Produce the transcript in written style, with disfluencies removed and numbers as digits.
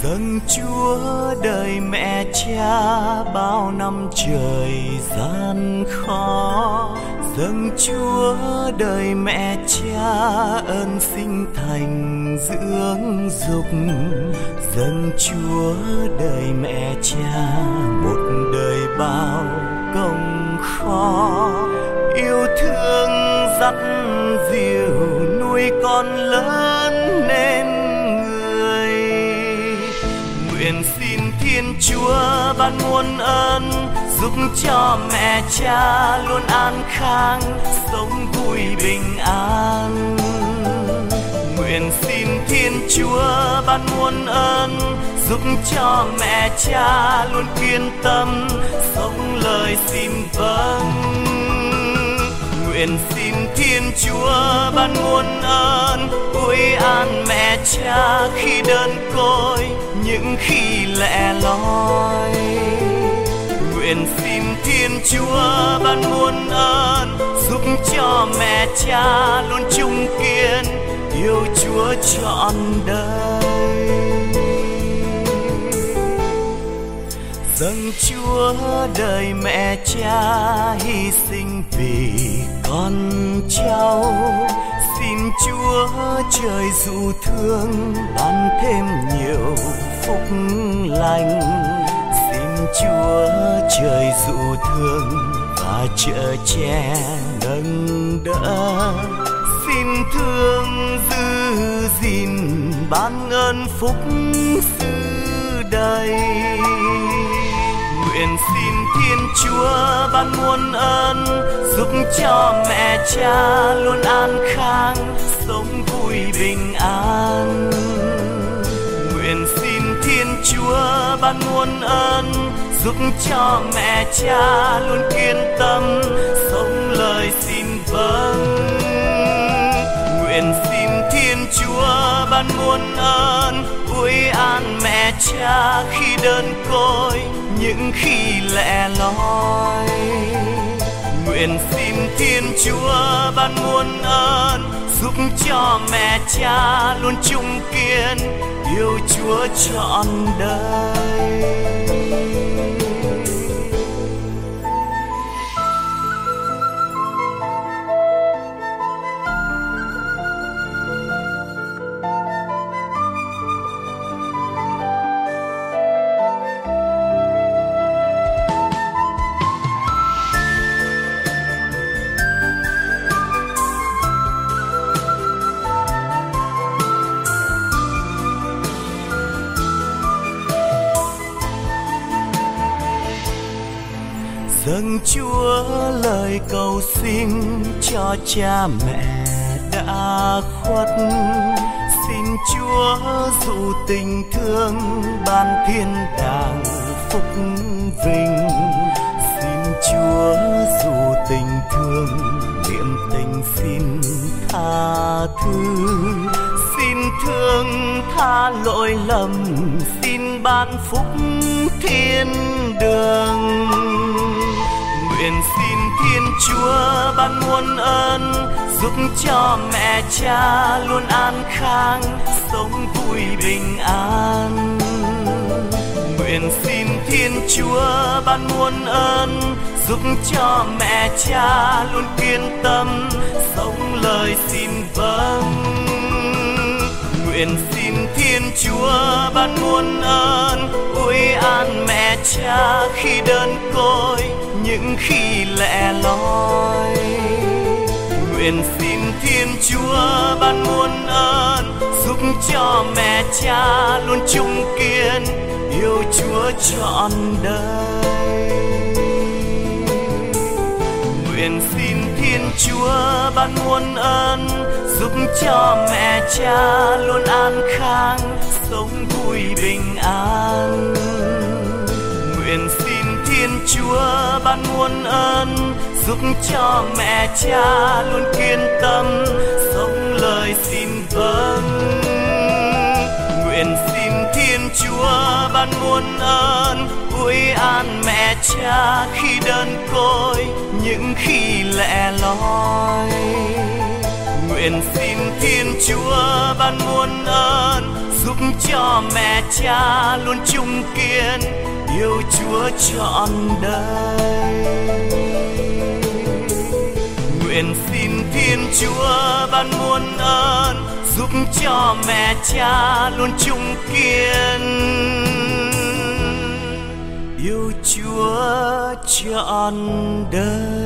Dâng Chúa đời mẹ cha bao năm trời gian khó. Dâng Chúa đời mẹ cha ơn sinh thành dưỡng dục. Dâng Chúa đời mẹ cha một đời bao công khó. Yêu thương dắt dìu nuôi con lớn nên người. Nguyện xin Thiên Chúa ban muôn ơn, giúp cho mẹ cha luôn an khang, sống vui bình an. Nguyện xin Thiên Chúa ban muôn ơn, giúp cho mẹ cha luôn kiên tâm, sống lời xin vâng. Nguyện xin Thiên Chúa ban muôn ơn, ủi an mẹ cha khi đơn côi, những khi lẻ loi. Nguyện xin Thiên Chúa ban muôn ơn, giúp cho mẹ cha luôn chung kiên, yêu Chúa trọn đời. Dâng Chúa đời mẹ cha hy sinh vì con cháu. Xin Chúa trời dụ thương ban thêm nhiều phúc lành. Xin Chúa trời dụ thương và chở che nâng đỡ. Xin thương giữ gìn ban ơn phúc sự đầy. Nguyện xin Thiên Chúa ban muôn ơn, giúp cho mẹ cha luôn an khang, sống vui bình an. Nguyện xin Thiên Chúa ban muôn ơn, giúp cho mẹ cha luôn kiên tâm, sống lời xin vâng. Nguyện xin Thiên Chúa ban muôn ơn, ủi an mẹ cha khi đơn côi, những khi lẻ loi. Nguyện xin Thiên Chúa ban muôn ơn, giúp cho mẹ cha luôn chung kiên, yêu Chúa trọn đời. Dâng Chúa lời cầu xin cho cha mẹ đã khuất. Xin Chúa dụ tình thương ban thiên đàng phúc vinh. Xin Chúa dụ tình thương niệm tình xin tha thứ. Xin thương tha lỗi lầm, xin ban phúc thiên đường. Nguyện xin Thiên Chúa ban muôn ơn, giúp cho mẹ cha luôn an khang, sống vui bình an. Nguyện xin Thiên Chúa ban muôn ơn, giúp cho mẹ cha luôn kiên tâm, sống lời xin vâng. Nguyện xin Thiên Chúa ban muôn ơn, ủi an mẹ cha khi đơn côi, những khi lẻ loi. Nguyện xin Thiên Chúa ban muôn ơn, giúp cho mẹ cha luôn chung kiên, yêu Chúa trọn đời. Nguyện xin Thiên Chúa ban muôn ơn, giúp cho mẹ cha luôn an khang, sống vui bình an. Nguyện xin Thiên Chúa ban muôn ơn, giúp cho mẹ cha luôn kiên tâm, sống lời xin vâng. Nguyện xin Thiên Chúa ban muôn ơn, ủi an mẹ cha khi đơn côi, những khi lẻ loi. Nguyện xin Thiên Chúa ban muôn ơn, giúp cho cho mẹ cha luôn chung kiên yêu Chúa trọn đời. Nguyện xin Thiên Chúa ban muôn ơn giúp cho mẹ cha luôn chung kiên yêu Chúa trọn đời.